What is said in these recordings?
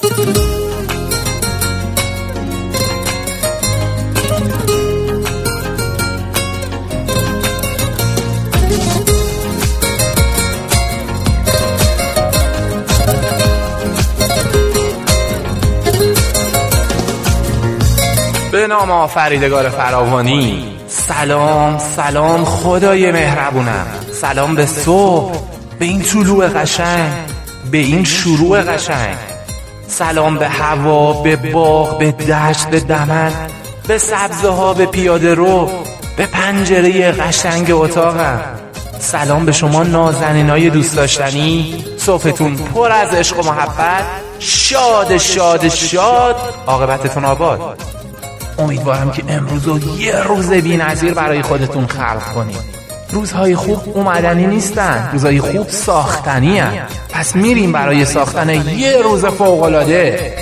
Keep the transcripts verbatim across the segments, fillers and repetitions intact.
به نام آفریدگار فراوانی. سلام سلام خدای مهربونم. سلام به صبح، به این طلوع قشنگ، به این شروع قشنگ. سلام به هوا، به باغ، به دشت، به دمن، به سبزه ها، به پیاده رو، به پنجره قشنگ اتاقم. سلام به شما نازنینای دوست داشتنی. صبحتون پر از عشق و محبت، شاد شاد شاد، عاقبتتون آباد. امیدوارم که امروز رو یه روز بی‌نظیر برای خودتون خلق کنید. روزهای خوب اومدنی نیستن، روزهای خوب ساختنی هن. پس میریم برای ساختن یه روز فوق‌العاده.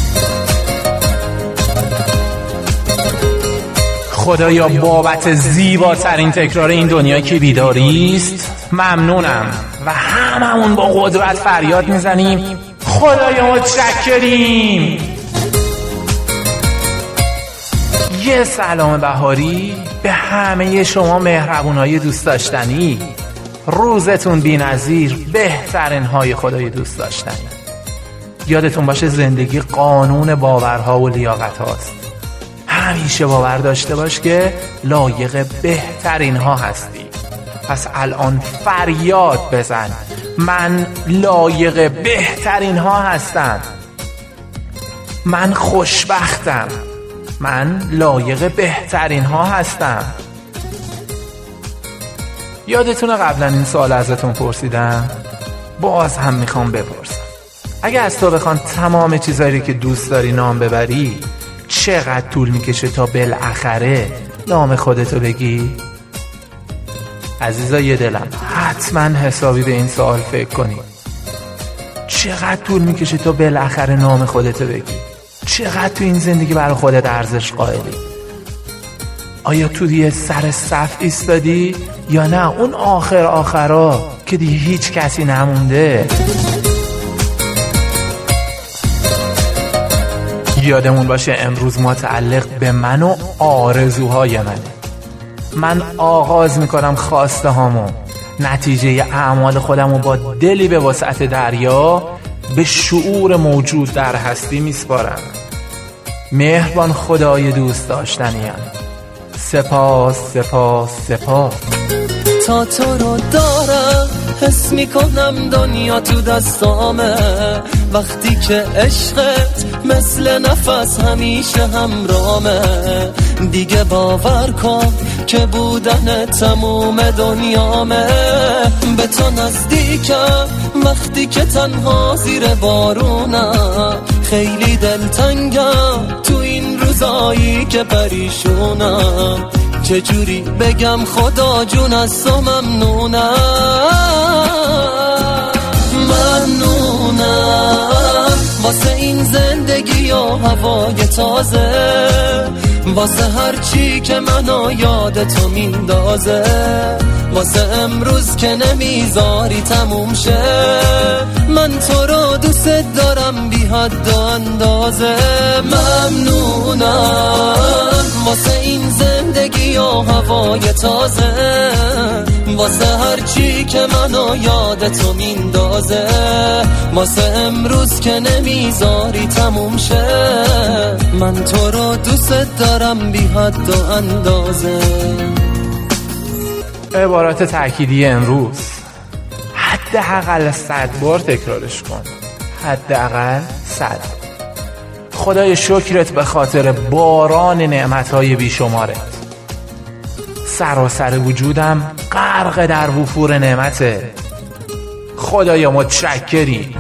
خدایا بابت زیباترین تکرار این دنیا که بیداریست ممنونم و هممون با قدرت فریاد میزنیم خدایا متشکریم. یه سلام بهاری به همه شما مهربونای دوست داشتنی. روزتون بی‌نظیر، بهترین های خدای دوست داشتنی. یادتون باشه زندگی قانون باورها و لیاقت هاست. همیشه باور داشته باش که لایق بهترین ها هستی. پس الان فریاد بزن من لایق بهترین ها هستم. من خوشبختم. من لایق بهترین ها هستم. یادتونه قبلا این سوال ازتون پرسیدم؟ باز هم میخوام بپرسم. اگه از تو بخوان تمام چیزایی که دوست داری نام ببری، چقدر طول میکشه تا بالاخره نام خودتو بگی؟ عزیزای دلم، حتما حسابی به این سوال فکر کنی. چقدر طول میکشه تا بالاخره نام خودتو بگی؟ چقدر تو این زندگی برای خودت ارزش قائلی؟ آیا تو دیگه سر صف ایستادی یا نه اون آخر آخرا که دیگه هیچ کسی نمونده؟ یادمون باشه امروز متعلق به من و آرزوهای منه. من آغاز میکنم خواسته هامو، نتیجه اعمال خودمو با دلی به وسعت دریا به شعور موجود در هستی میسپارم. مهربان خدای دوست داشتنیم. سپاس سپاس سپاس. تا تو رو دارم حس میکنم دنیا تو دستامه. وقتی که عشقت مثل نفس همیشه همرامه. دیگه باور کن که بودن تموم دنیامه. به تو نزدیکم وقتی که تنها زیر بارونم. خیلی دلتنگم تو این روزایی که پریشونم. چجوری بگم خدا جون از تو ممنونم. ممنونم واسه این زندگی و هوای تازه. واسه هر چی که منو یاد تو میندازه. واسه امروز که نمیذاری تموم شه. من تو رو دوست دارم بی حد و اندازه. ممنونم واسه این زندگی و هوای تازه. واسه هر چی که منو یاد تو میندازه. واسه امروز که نمیذاری تموم شه. من تو رو دوست دارم بی حد و اندازه. عبارات تأکیدی امروز حداقل صد بار تکرارش کن. حداقل صد. خدای شکرت به خاطر باران نعمتهای بیشمارت. سراسر وجودم غرق در وفور نعمته. خدایا متشکری.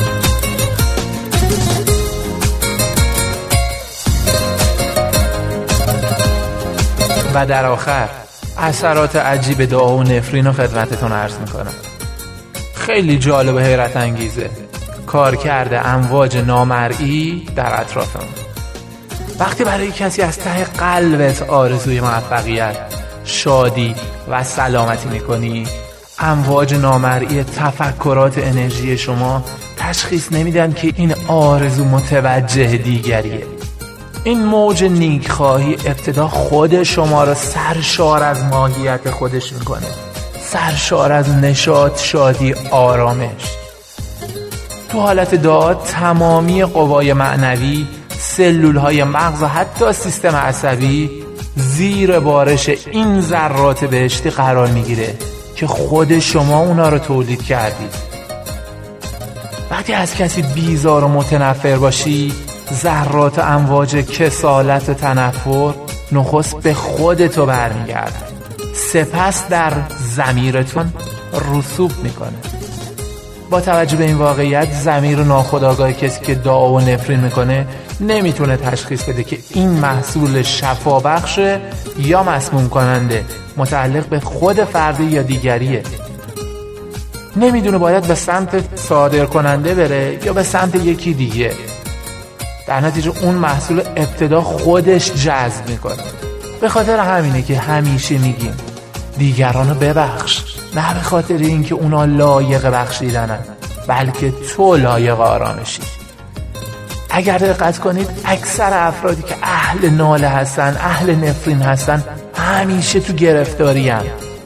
و در آخر اثرات عجیب دعا و نفرین و خدمتتون عرض میکنم. خیلی جالب و حیرت انگیزه کار کرده امواج نامرئی در اطرافم. وقتی برای کسی از ته قلبت آرزوی موفقیت، شادی و سلامتی میکنی، امواج نامرئی تفکرات انرژی شما تشخیص نمیدن که این آرزو متوجه دیگریه. این موج نیکخواهی ابتدا خود شما رو سرشار از ماهیت خودش میکنه، سرشار از نشاط، شادی، آرامش. تو حالت دعا تمامی قوای معنوی، سلولهای مغز و حتی سیستم عصبی زیر بارش این ذرات بهشتی قرار میگیره که خود شما اونا رو تولید کردید. وقتی از کسی بیزار و متنفر باشی، ذرات و امواج کسالت و تنفر نخست به خودتو برمیگرده، سپس در ضمیرتون رسوب میکنه. با توجه به این واقعیت، ضمیر ناخودآگاه کسی که دعا و نفرین میکنه نمیتونه تشخیص بده که این محصول شفابخشه یا مسموم کننده، متعلق به خود فردی یا دیگریه. نمیدونه باید به سمت صادر کننده بره یا به سمت یکی دیگه. در نتیجه اون محصول ابتدا خودش جذب میکنه. به خاطر همینه که همیشه میگیم دیگرانو ببخش، نه به خاطر اینکه اونا لایق بخشیدنن، بلکه تو لایق آرامشی. اگر دقت کنید اکثر افرادی که اهل ناله هستن، اهل نفرین هستن، همیشه تو گرفتاری هستن،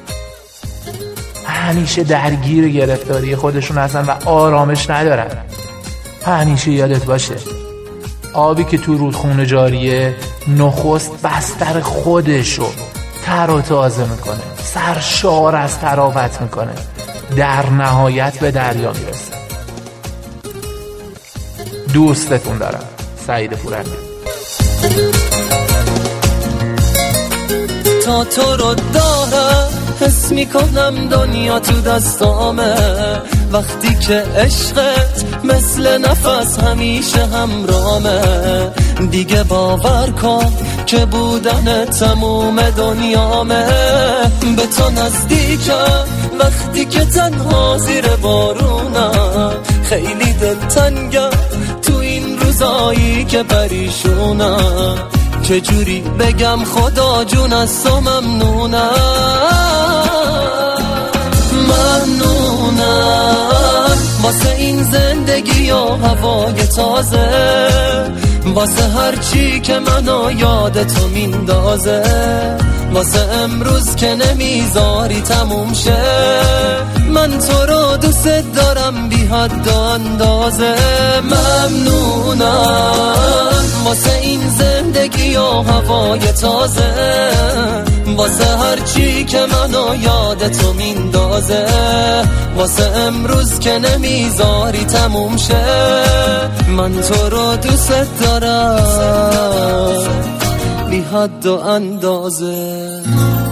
همیشه درگیر گرفتاری خودشون هستن و آرامش ندارن. همیشه یادت باشه آبی که تو رودخونه جاریه نخست بستر خودشو تر و تازه میکنه، سرشار از تراوت میکنه، در نهایت به دریا میرسه. دوستتون دارم، سعید پورنگ. تا تو رو دارم حس میکنم دنیا تو دستامه، وقتی که عشقت مثل نفس همیشه همرامه. دیگه باور کن که بودن تموم دنیامه. به تو نزدیکم وقتی که تنها زیر بارونم، خیلی دلتنگم تو این روزایی که پریشونم. چجوری بگم خدا جون از تو ممنونم، ممنونم واسه این زندگی و هوای تازه، واسه هر چی که منو یاد تو میندازه، واسه امروز که نمیذاری تموم شه. من تو رو دوست دارم بی حد و اندازه، ممنونم واسه این زندگی و هوای تازه، واسه هر چی که منو یاد تو میندازه، واسه امروز که نمیذاری تموم شه. من تو رو دوست دارم بی حد و اندازه.